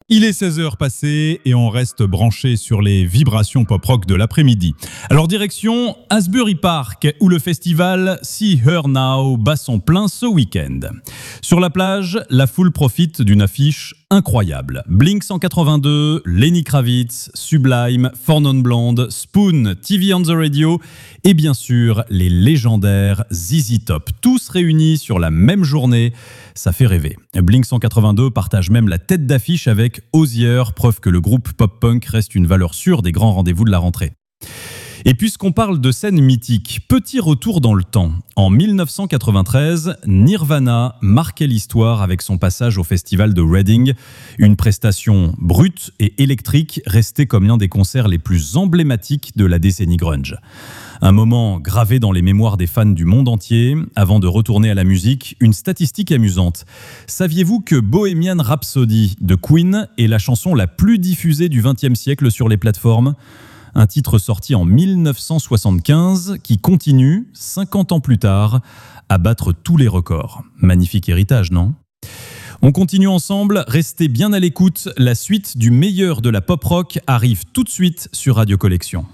Il est 16h passé et on reste branché sur les vibrations pop-rock de l'après-midi. Alors direction Asbury Park où le festival See Her Now bat son plein ce week-end. Sur la plage, la foule profite d'une affiche incroyable. Blink 182, Lenny Kravitz, Sublime, Four Non Blonde, Spoon, TV on the Radio et bien sûr les légendaires ZZ Top. Tous réunis sur la même journée, ça fait rêver. Blink 182 partage même la tête d'affiche avec Hozier, preuve que le groupe pop-punk reste une valeur sûre des grands rendez-vous de la rentrée. Et puisqu'on parle de scènes mythiques, petit retour dans le temps. En 1993, Nirvana marquait l'histoire avec son passage au festival de Reading. Une prestation brute et électrique restée comme l'un des concerts les plus emblématiques de la décennie grunge. Un moment gravé dans les mémoires des fans du monde entier. Avant de retourner à la musique, une statistique amusante. Saviez-vous que Bohemian Rhapsody de Queen est la chanson la plus diffusée du XXe siècle sur les plateformes ? Un titre sorti en 1975 qui continue, 50 ans plus tard, à battre tous les records. Magnifique héritage, non ? On continue ensemble, restez bien à l'écoute. La suite du meilleur de la pop rock arrive tout de suite sur Radio Collection.